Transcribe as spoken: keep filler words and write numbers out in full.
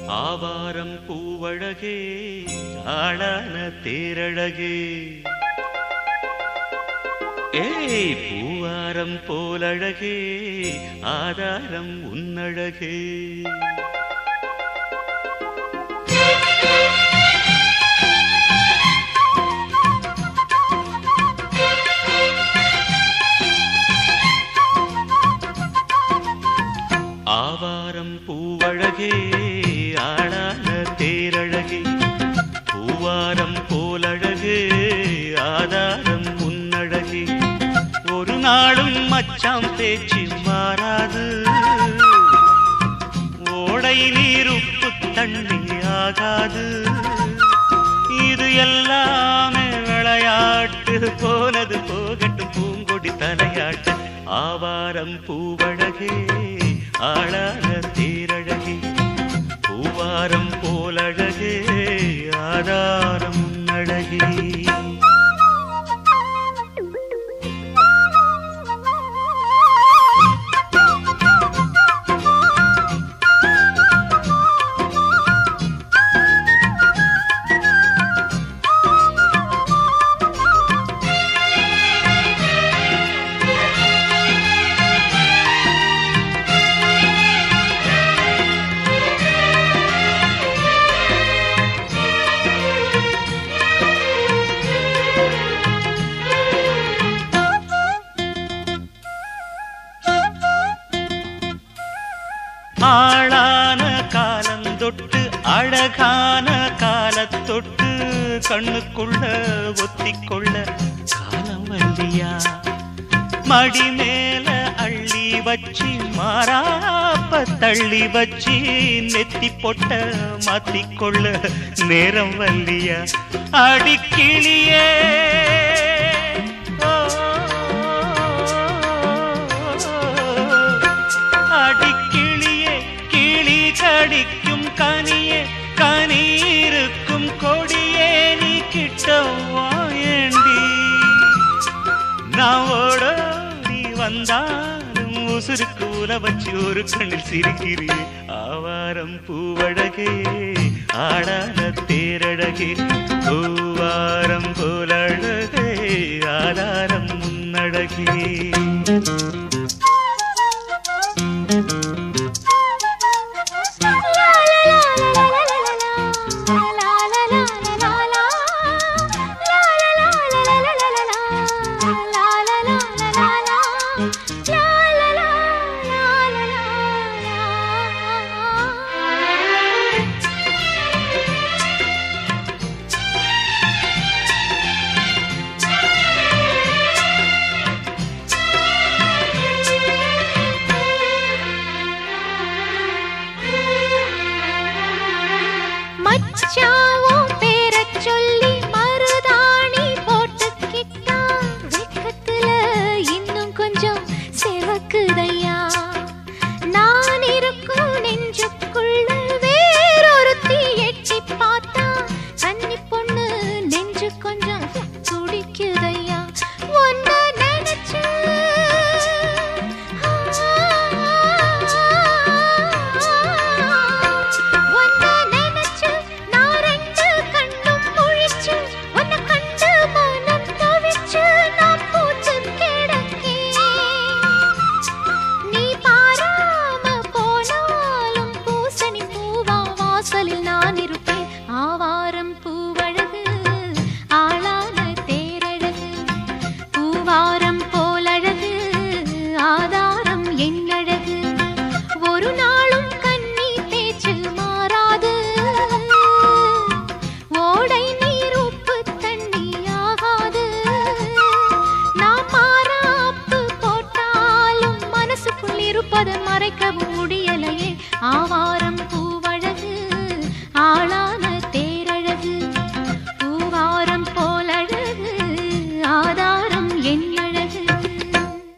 ஆவாரம் பூவழகே ஆளான தேரழகே ஏய் பூவாரம் போலழகே ஆதாரம் உன்னழகே ஆவாரம் பூவழகே ஆளான தேரழகே பூவாரம் போலழகே ஆதாரம் உன்னழகே ஒரு நாளும் மச்சாம் பேச்சு மாறாது ஓடை நீர் உப்பு தண்ணி ஆகாது இது எல்லாமே விளையாட்டு போனது போகட்டும் பூங்கொடி தலையாட்டு ஆவாரம் பூவழகே ஆளான தேரழகே பூவாரம் போலழகே ஆதாரம் உன்னழகே ஆளான காலம் தொட்டு அழகான காலத்தொட்டு கண்ணுக்குள்ள ஒத்திக்கொள்ள காலம் வல்லியா மடி மேல அள்ளி வச்சி மாறாப்ப தள்ளி வச்சி நெத்தி பொட்ட மாத்திக்கொள்ள நேரம் வல்லியா அடிக்கிளியே கடிக்கும் கனியே கனீருக்கும் கொடியே நீ கிட்ட வாயண்டி நான் ஓடி வந்தாலும் உசுருக்கு உல வச்சு ஒரு கண்ணில் சிரிக்கிறே ஆவாரம் பூவழகே ஆடான தேரழகே பூவாரம் போலழகே ஆதாரம் முன்னழகே மச்சாவும் பேரச் சொல்லி மருதாணி போட்டுக்கிட்டா வெக்கத்துல இன்னும் கொஞ்சம் செவக்குதையா நான் இருக்கும் நெஞ்சுக்குள்ள வேறொருத்தி எட்டி பார்த்தா கன்னி பொண்ணு நெஞ்சு கொஞ்சம் துடிக்குதையா ஒன்ன நினைச்சு வாசலில்